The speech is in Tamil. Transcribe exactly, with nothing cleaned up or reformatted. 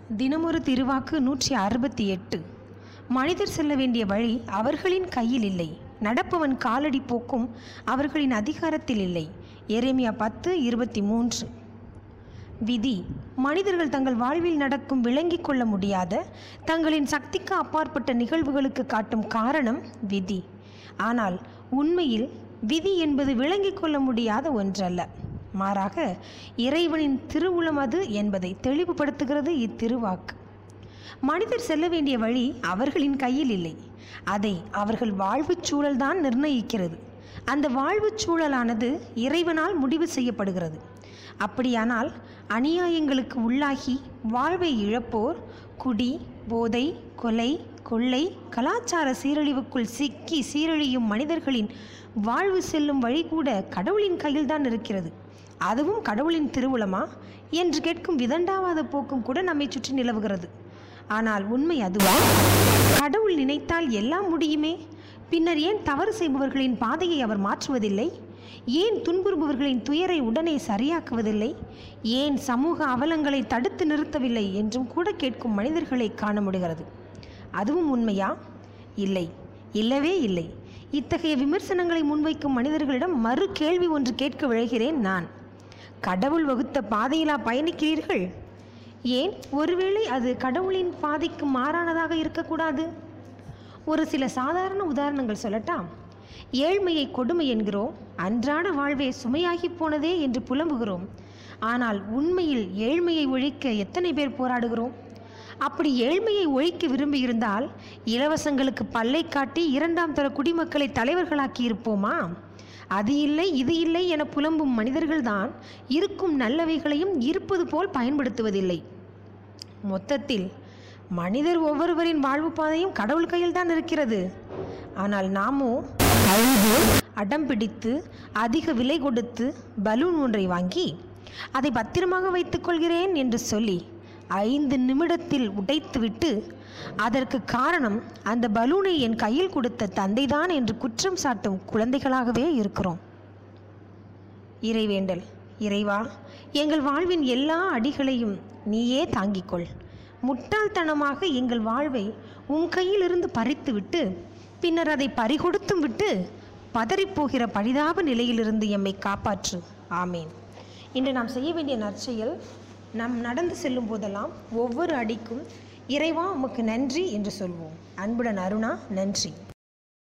தினமொரு திருவாக்கு நூற்றி அறுபத்தி எட்டு. மனிதர் செல்ல வேண்டிய வழி அவர்களின் கையில் இல்லை, நடப்பவன் காலடி போக்கும் அவர்களின் அதிகாரத்தில் இல்லை. எரேமியா பத்து இருபத்தி மூன்று. விதி. மனிதர்கள் தங்கள் வாழ்வில் நடக்கும் விளங்கிக் கொள்ள முடியாத தங்களின் சக்திக்கு அப்பாற்பட்ட நிகழ்வுகளுக்கு காட்டும் காரணம் விதி. ஆனால் உண்மையில் விதி என்பது விளங்கிக் கொள்ள முடியாத ஒன்றல்ல, மாறாக இறைவனின் திருவுளம் அது என்பதை தெளிவுபடுத்துகிறது இத்திருவாக்கு. மனிதர் செல்ல வேண்டிய வழி அவர்களின் கையில் இல்லை, அதை அவர்கள் வாழ்வுச் சூழல்தான் நிர்ணயிக்கிறது. அந்த வாழ்வுச் சூழலானது இறைவனால் முடிவு செய்யப்படுகிறது. அப்படியானால் அநியாயங்களுக்கு உள்ளாகி வாழ்வை இழப்போர், குடி, போதை, கொலை, கொள்ளை, கலாச்சார சீரழிவுக்குள் சிக்கி சீரழியும் மனிதர்களின் வாழ்வு செல்லும் வழி கூட கடவுளின் கையில்தான் இருக்கிறது. அதுவும் கடவுளின் திருவுளமா என்று கேட்கும் விதண்டாவாத போக்கும் கூட நம்மை சுற்றி நிலவுகிறது. ஆனால் உண்மை அதுவா? கடவுள் நினைத்தால் எல்லாம் முடியுமே. பின்னர் ஏன் தவறு செய்பவர்களின் பாதையை அவர் மாற்றுவதில்லை? ஏன் துன்புறுபவர்களின் துயரை உடனே சரியாக்குவதில்லை? ஏன் சமூக அவலங்களை தடுத்து நிறுத்தவில்லை என்றும் கூட கேட்கும் மனிதர்களை காண முடிகிறது. அதுவும் உண்மையா? இல்லை, இல்லவே இல்லை. இத்தகைய விமர்சனங்களை முன்வைக்கும் மனிதர்களிடம் மறு கேள்வி ஒன்று கேட்க விழைகிறேன் நான். கடவுள் வகுத்த பாதையிலா பயணிக்கிறீர்கள்? ஏன் ஒருவேளை அது கடவுளின் பாதைக்கு மாறானதாக இருக்கக்கூடாது? ஒரு சில சாதாரண உதாரணங்கள் சொல்லட்டா? ஏழ்மையை கொடுமை என்கிறோம், அன்றாட வாழ்வே சுமையாகி போனதே என்று புலம்புகிறோம். ஆனால் உண்மையில் ஏழ்மையை ஒழிக்க எத்தனை பேர் போராடுகிறோம்? அப்படி ஏழ்மையை ஒழிக்க விரும்பியிருந்தால் இலவசங்களுக்கு பல்லை காட்டி இரண்டாம் தர குடிமக்களை தலைவர்களாக்கி இருப்போமா? அது இல்லை இது இல்லை என புலம்பும் மனிதர்கள்தான் இருக்கும் நல்லவைகளையும் இருப்பது போல் பயன்படுத்துவதில்லை. மொத்தத்தில் மனிதர் ஒவ்வொருவரின் வாழ்வு பாதையும் கடவுள் கையில் தான் இருக்கிறது. ஆனால் நாமோ அடம் பிடித்து அதிக விலை கொடுத்து பலூன் ஒன்றை வாங்கி அதை பத்திரமாக வைத்துக் கொள்கிறேன் என்று சொல்லி ஐந்து நிமிடத்தில் உடைத்துவிட்டு அதற்கு காரணம் அந்த பலூனை என் கையில் கொடுத்த தந்தைதான் என்று குற்றம் சாட்டும் குழந்தைகளாகவே இருக்கிறோம். இறைவேண்டல். இறைவா, எங்கள் வாழ்வின் எல்லா அடிகளையும் நீயே தாங்கிக்கொள். முட்டாள்தனமாக எங்கள் வாழ்வை உன் கையிலிருந்து பறித்துவிட்டு பின்னர் அதை பறிகொடுத்தும் விட்டு பதறிப்போகிற பரிதாப நிலையிலிருந்து எம்மை காப்பாற்று. ஆமேன். இன்று நாம் செய்ய வேண்டிய நற்செயல், நாம் நடந்து செல்லும் போதெல்லாம் ஒவ்வொரு அடிக்கும் இறைவா உமக்கு நன்றி என்று சொல்வோம். அன்புடன் அருணா. நன்றி.